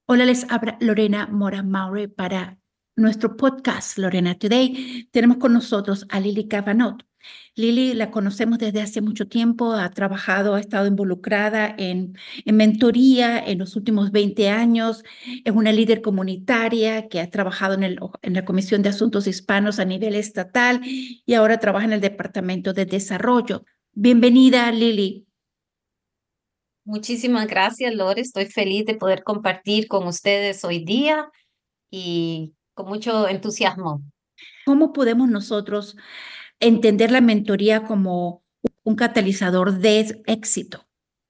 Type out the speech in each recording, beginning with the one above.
Hola, les habla Lorena Mora Maury para nuestro podcast Lorena Today. Tenemos con nosotros a Lily Cavanot. Lily la conocemos desde hace mucho tiempo, ha trabajado, ha estado involucrada en mentoría en los últimos 20 años, es una líder comunitaria que ha trabajado en la Comisión de Asuntos Hispanos a nivel estatal y ahora trabaja en el Departamento de Desarrollo. Bienvenida, Lily. Muchísimas gracias, Lore. Estoy feliz de poder compartir con ustedes hoy día y con mucho entusiasmo. ¿Cómo podemos nosotros entender la mentoría como un catalizador de éxito?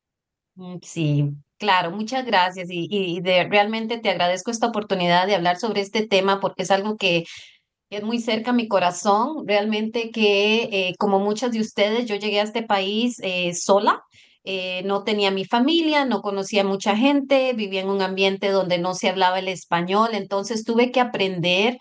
Sí, claro, muchas gracias realmente te agradezco esta oportunidad de hablar sobre este tema porque es algo que es muy cerca a mi corazón. Realmente que como muchas de ustedes, yo llegué a este país sola. No tenía mi familia, no conocía mucha gente, vivía en un ambiente donde no se hablaba el español, entonces tuve que aprender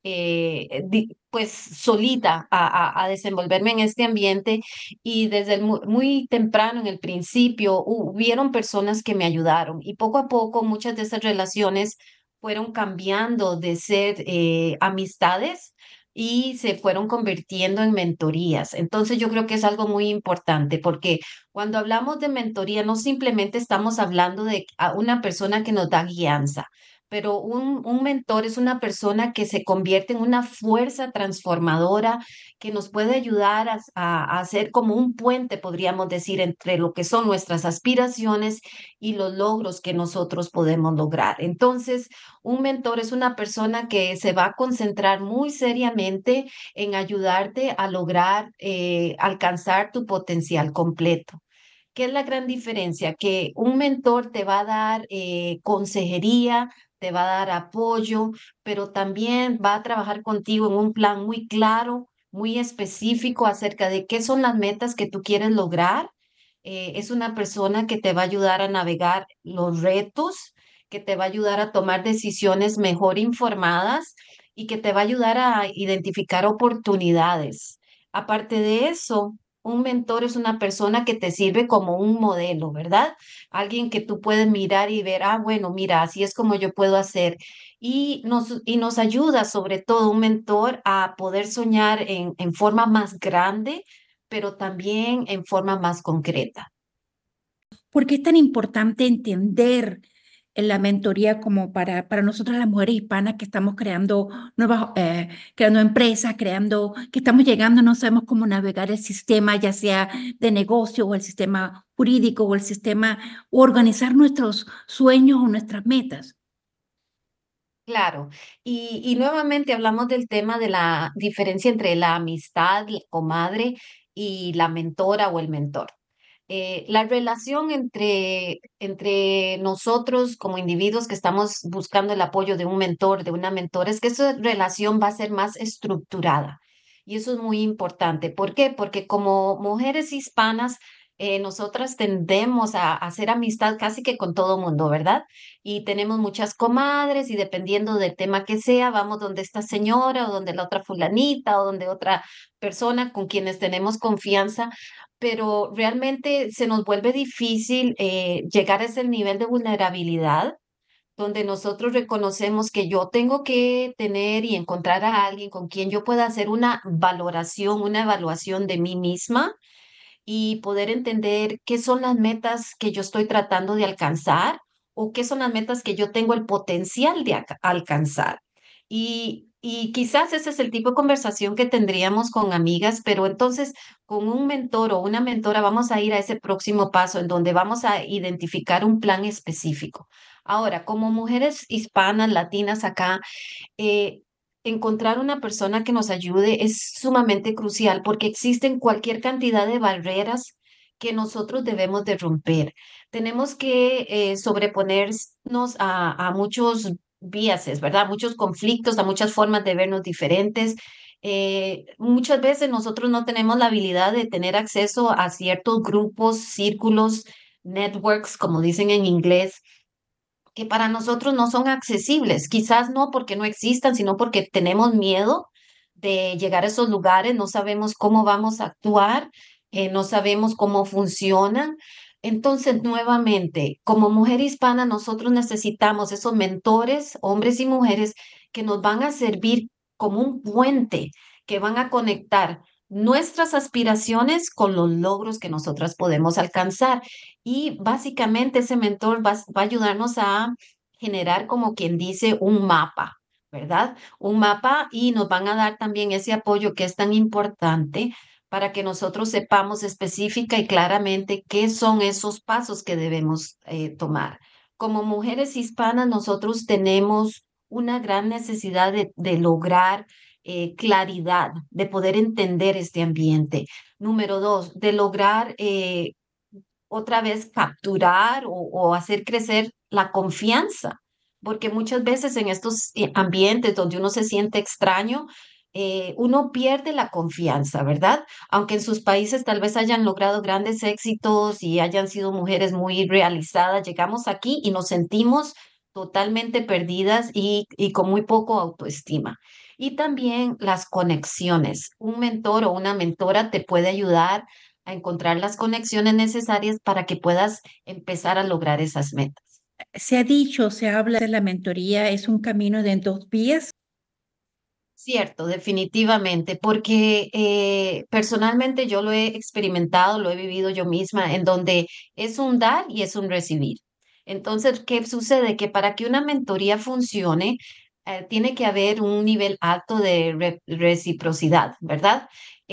pues solita a desenvolverme en este ambiente y desde muy temprano en el principio hubieron personas que me ayudaron y poco a poco muchas de esas relaciones fueron cambiando de ser amistades y se fueron convirtiendo en mentorías. Entonces yo creo que es algo muy importante porque cuando hablamos de mentoría no simplemente estamos hablando de a una persona que nos da guianza, pero un mentor es una persona que se convierte en una fuerza transformadora que nos puede ayudar a hacer como un puente, podríamos decir, entre lo que son nuestras aspiraciones y los logros que nosotros podemos lograr. Entonces, un mentor es una persona que se va a concentrar muy seriamente en ayudarte a lograr alcanzar tu potencial completo. ¿Qué es la gran diferencia? Que un mentor te va a dar consejería, te va a dar apoyo, pero también va a trabajar contigo en un plan muy claro, muy específico acerca de qué son las metas que tú quieres lograr. Es una persona que te va a ayudar a navegar los retos, que te va a ayudar a tomar decisiones mejor informadas y que te va a ayudar a identificar oportunidades. Aparte de eso, un mentor es una persona que te sirve como un modelo, ¿verdad? Alguien que tú puedes mirar y ver, ah, bueno, mira, así es como yo puedo hacer. Y nos ayuda, sobre todo, un mentor a poder soñar en forma más grande, pero también en forma más concreta. ¿Por qué es tan importante entender en la mentoría como para nosotras las mujeres hispanas que estamos creando creando empresas, que estamos llegando, no sabemos cómo navegar el sistema, ya sea de negocio o el sistema jurídico o el sistema, o organizar nuestros sueños o nuestras metas? Claro, y nuevamente hablamos del tema de la diferencia entre la amistad, la comadre y la mentora o el mentor. La relación entre nosotros como individuos que estamos buscando el apoyo de un mentor, de una mentora, es que esa relación va a ser más estructurada. Y eso es muy importante. ¿Por qué? Porque como mujeres hispanas, nosotras tendemos a hacer amistad casi que con todo mundo, ¿verdad? Y tenemos muchas comadres y dependiendo del tema que sea, vamos donde esta señora o donde la otra fulanita o donde otra persona con quienes tenemos confianza, pero realmente se nos vuelve difícil llegar a ese nivel de vulnerabilidad donde nosotros reconocemos que yo tengo que tener y encontrar a alguien con quien yo pueda hacer una valoración, una evaluación de mí misma y poder entender qué son las metas que yo estoy tratando de alcanzar o qué son las metas que yo tengo el potencial de alcanzar. Y quizás ese es el tipo de conversación que tendríamos con amigas, pero entonces con un mentor o una mentora vamos a ir a ese próximo paso en donde vamos a identificar un plan específico. Ahora, como mujeres hispanas, latinas acá, eh, encontrar una persona que nos ayude es sumamente crucial porque existen cualquier cantidad de barreras que nosotros debemos de romper. Tenemos que sobreponernos a muchos biases, ¿verdad? Muchos conflictos, a muchas formas de vernos diferentes. Muchas veces nosotros no tenemos la habilidad de tener acceso a ciertos grupos, círculos, networks, como dicen en inglés, que para nosotros no son accesibles. Quizás no porque no existan, sino porque tenemos miedo de llegar a esos lugares, no sabemos cómo vamos a actuar, no sabemos cómo funcionan. Entonces, nuevamente, como mujer hispana, nosotros necesitamos esos mentores, hombres y mujeres, que nos van a servir como un puente, que van a conectar nuestras aspiraciones con los logros que nosotras podemos alcanzar. Y básicamente ese mentor va a ayudarnos a generar, como quien dice, un mapa, ¿verdad? Un mapa, y nos van a dar también ese apoyo que es tan importante para que nosotros sepamos específica y claramente qué son esos pasos que debemos tomar. Como mujeres hispanas, nosotros tenemos una gran necesidad de lograr claridad, de poder entender este ambiente. Número dos, de lograr otra vez capturar o hacer crecer la confianza, porque muchas veces en estos ambientes donde uno se siente extraño, uno pierde la confianza, ¿verdad? Aunque en sus países tal vez hayan logrado grandes éxitos y hayan sido mujeres muy realizadas, llegamos aquí y nos sentimos totalmente perdidas y con muy poco autoestima. Y también las conexiones. Un mentor o una mentora te puede ayudar a encontrar las conexiones necesarias para que puedas empezar a lograr esas metas. Se ha dicho, se habla de la mentoría, es un camino de dos vías. Cierto, definitivamente, porque personalmente yo lo he experimentado, lo he vivido yo misma, en donde es un dar y es un recibir. Entonces, ¿qué sucede? Que para que una mentoría funcione, tiene que haber un nivel alto de reciprocidad, ¿verdad?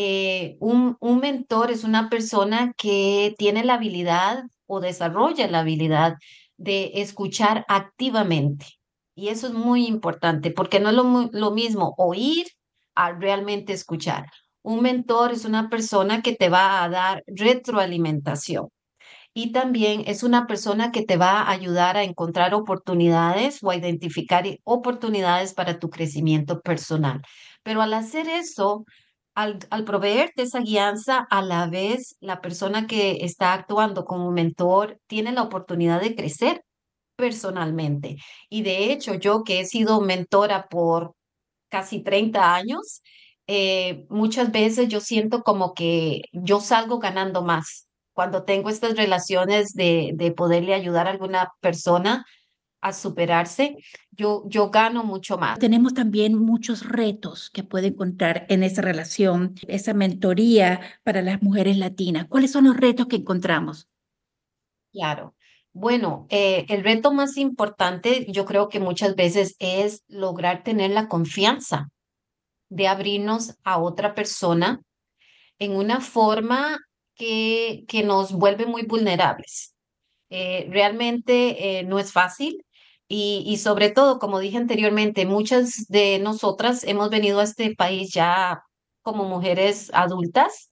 Un mentor es una persona que tiene la habilidad o desarrolla la habilidad de escuchar activamente. Y eso es muy importante porque no es lo mismo oír a realmente escuchar. Un mentor es una persona que te va a dar retroalimentación y también es una persona que te va a ayudar a encontrar oportunidades o a identificar oportunidades para tu crecimiento personal. Pero al hacer eso, al proveerte esa guianza, a la vez la persona que está actuando como mentor tiene la oportunidad de crecer personalmente. Y de hecho, yo que he sido mentora por casi 30 años, muchas veces yo siento como que yo salgo ganando más cuando tengo estas relaciones de poderle ayudar a alguna persona a superarse, yo gano mucho más. Tenemos también muchos retos que puede encontrar en esa relación, esa mentoría para las mujeres latinas. ¿Cuáles son los retos que encontramos? Claro. Bueno, el reto más importante yo creo que muchas veces es lograr tener la confianza de abrirnos a otra persona en una forma que nos vuelve muy vulnerables. Realmente no es fácil y sobre todo, como dije anteriormente, muchas de nosotras hemos venido a este país ya como mujeres adultas,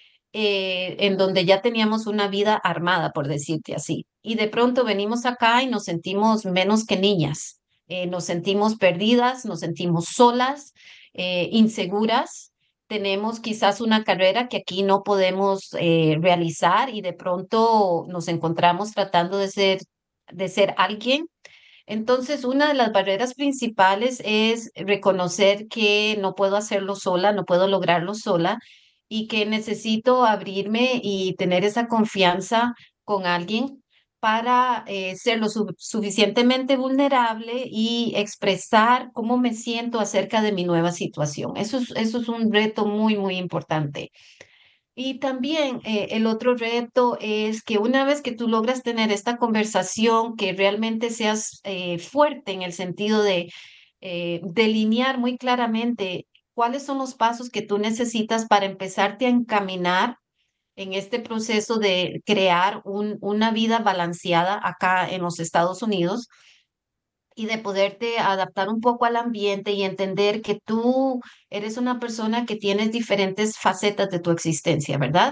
en donde ya teníamos una vida armada, por decirte así. Y de pronto venimos acá y nos sentimos menos que niñas. Nos sentimos perdidas, nos sentimos solas, inseguras. Tenemos quizás una carrera que aquí no podemos realizar y de pronto nos encontramos tratando de ser alguien. Entonces, una de las barreras principales es reconocer que no puedo hacerlo sola, no puedo lograrlo sola y que necesito abrirme y tener esa confianza con alguien para ser lo suficientemente vulnerable y expresar cómo me siento acerca de mi nueva situación. Eso es un reto muy, muy importante. Y también el otro reto es que una vez que tú logras tener esta conversación, que realmente seas fuerte en el sentido de delinear muy claramente cuáles son los pasos que tú necesitas para empezarte a encaminar en este proceso de crear una vida balanceada acá en los Estados Unidos y de poderte adaptar un poco al ambiente y entender que tú eres una persona que tienes diferentes facetas de tu existencia, ¿verdad?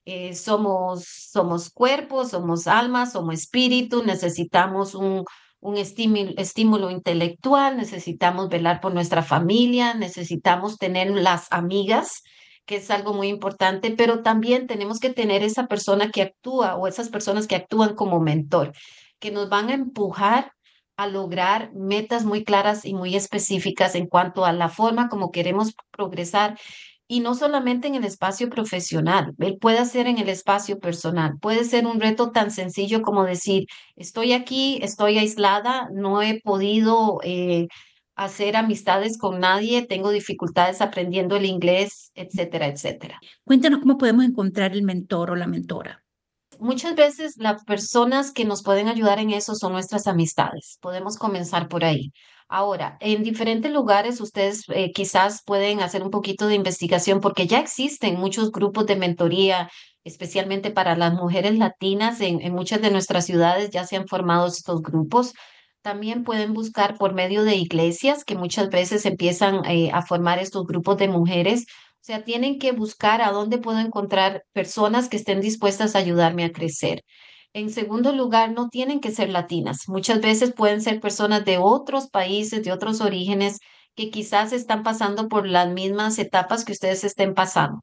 Somos cuerpo, somos alma, somos espíritu, necesitamos un estímulo intelectual, necesitamos velar por nuestra familia, necesitamos tener las amigas, que es algo muy importante, pero también tenemos que tener esa persona que actúa o esas personas que actúan como mentor, que nos van a empujar a lograr metas muy claras y muy específicas en cuanto a la forma como queremos progresar Y no solamente en el espacio profesional, él puede hacer en el espacio personal. Puede ser un reto tan sencillo como decir, estoy aquí, estoy aislada, no he podido hacer amistades con nadie, tengo dificultades aprendiendo el inglés, etcétera, etcétera. Cuéntanos cómo podemos encontrar el mentor o la mentora. Muchas veces las personas que nos pueden ayudar en eso son nuestras amistades. Podemos comenzar por ahí. Ahora, en diferentes lugares ustedes quizás pueden hacer un poquito de investigación porque ya existen muchos grupos de mentoría, especialmente para las mujeres latinas. En muchas de nuestras ciudades ya se han formado estos grupos. También pueden buscar por medio de iglesias que muchas veces empiezan a formar estos grupos de mujeres. O sea, tienen que buscar a dónde puedo encontrar personas que estén dispuestas a ayudarme a crecer. En segundo lugar, no tienen que ser latinas. Muchas veces pueden ser personas de otros países, de otros orígenes, que quizás están pasando por las mismas etapas que ustedes estén pasando.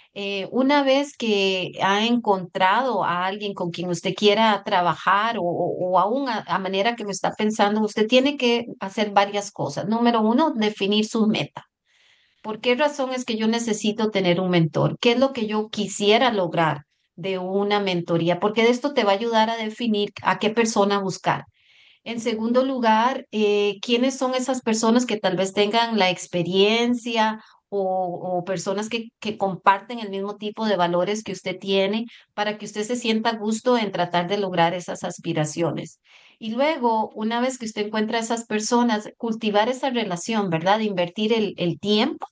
Una vez que ha encontrado a alguien con quien usted quiera trabajar o aún a manera que lo está pensando, usted tiene que hacer varias cosas. Número uno, definir sus metas. ¿Por qué razón es que yo necesito tener un mentor? ¿Qué es lo que yo quisiera lograr de una mentoría? Porque de esto te va a ayudar a definir a qué persona buscar. En segundo lugar, ¿quiénes son esas personas que tal vez tengan la experiencia o personas que comparten el mismo tipo de valores que usted tiene para que usted se sienta a gusto en tratar de lograr esas aspiraciones? Y luego, una vez que usted encuentra a esas personas, cultivar esa relación, ¿verdad? Invertir el tiempo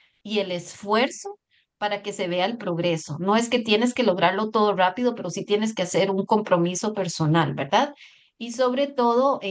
y el esfuerzo para que se vea el progreso. No es que tienes que lograrlo todo rápido, pero sí tienes que hacer un compromiso personal, ¿verdad? Y sobre todo,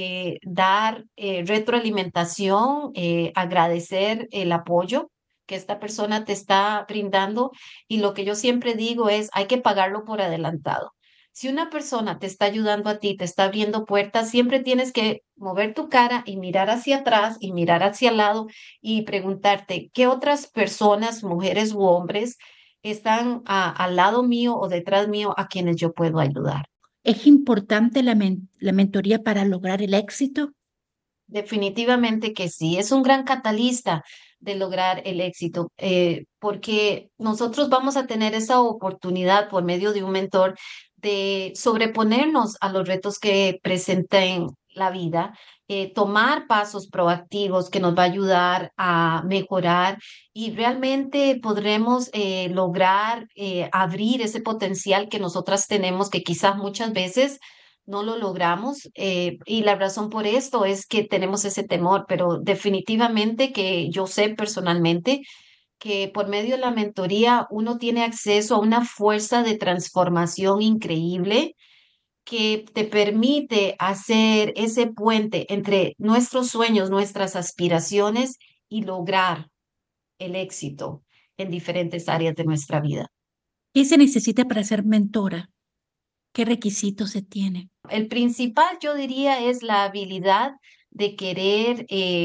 dar retroalimentación, agradecer el apoyo que esta persona te está brindando. Y lo que yo siempre digo es, hay que pagarlo por adelantado. Si una persona te está ayudando a ti, te está abriendo puertas, siempre tienes que mover tu cara y mirar hacia atrás y mirar hacia el lado y preguntarte qué otras personas, mujeres u hombres, están al lado mío o detrás mío a quienes yo puedo ayudar. ¿Es importante la mentoría para lograr el éxito? Definitivamente que sí, es un gran catalista de lograr el éxito, porque nosotros vamos a tener esa oportunidad por medio de un mentor de sobreponernos a los retos que presenten la vida, tomar pasos proactivos que nos va a ayudar a mejorar y realmente podremos lograr abrir ese potencial que nosotras tenemos, que quizás muchas veces no lo logramos y la razón por esto es que tenemos ese temor, pero definitivamente que yo sé personalmente que por medio de la mentoría uno tiene acceso a una fuerza de transformación increíble que te permite hacer ese puente entre nuestros sueños, nuestras aspiraciones y lograr el éxito en diferentes áreas de nuestra vida. ¿Qué se necesita para ser mentora? ¿Qué requisitos se tiene? El principal, yo diría, es la habilidad de querer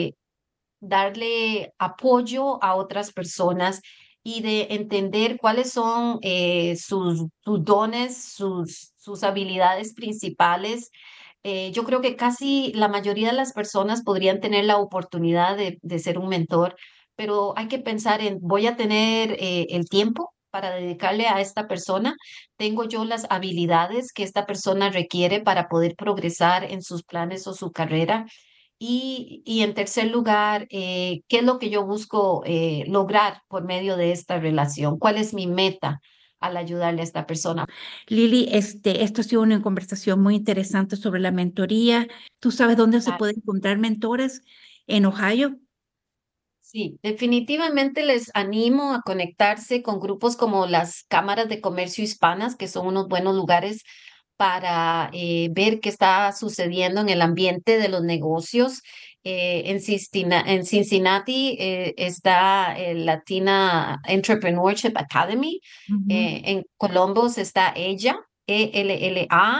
darle apoyo a otras personas y de entender cuáles son sus dones, sus habilidades principales. Yo creo que casi la mayoría de las personas podrían tener la oportunidad de ser un mentor, pero hay que pensar en, voy a tener el tiempo para dedicarle a esta persona. Tengo yo las habilidades que esta persona requiere para poder progresar en sus planes o su carrera. Y en tercer lugar, ¿qué es lo que yo busco lograr por medio de esta relación? ¿Cuál es mi meta al ayudarle a esta persona? Lili, esto ha sido una conversación muy interesante sobre la mentoría. ¿Tú sabes dónde se Ah, puede encontrar mentores? ¿En Ohio? sí, definitivamente les animo a conectarse con grupos como las cámaras de comercio hispanas, que son unos buenos lugares para ver qué está sucediendo en el ambiente de los negocios. En Cincinnati está el Latina Entrepreneurship Academy. Ujú. En Columbus está ella, ELLA.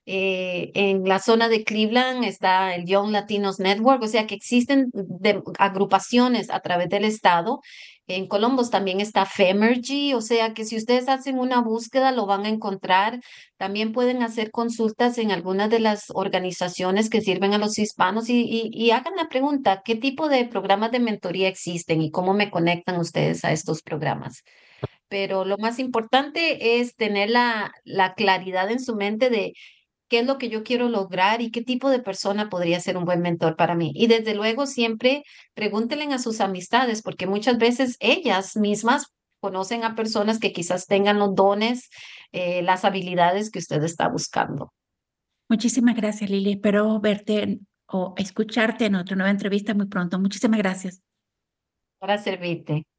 En la zona de Cleveland está el Young Latinos Network, o sea que existen agrupaciones a través del estado. En Columbus también está Femergy, o sea que si ustedes hacen una búsqueda lo van a encontrar. También pueden hacer consultas en algunas de las organizaciones que sirven a los hispanos y hagan la pregunta, ¿qué tipo de programas de mentoría existen y cómo me conectan ustedes a estos programas? Pero lo más importante es tener la claridad en su mente de qué es lo que yo quiero lograr y qué tipo de persona podría ser un buen mentor para mí. Y desde luego siempre pregúntenle a sus amistades, porque muchas veces ellas mismas conocen a personas que quizás tengan los dones, las habilidades que usted está buscando. Muchísimas gracias, Lili. Espero verte o escucharte en otra nueva entrevista muy pronto. Muchísimas gracias. Para servirte.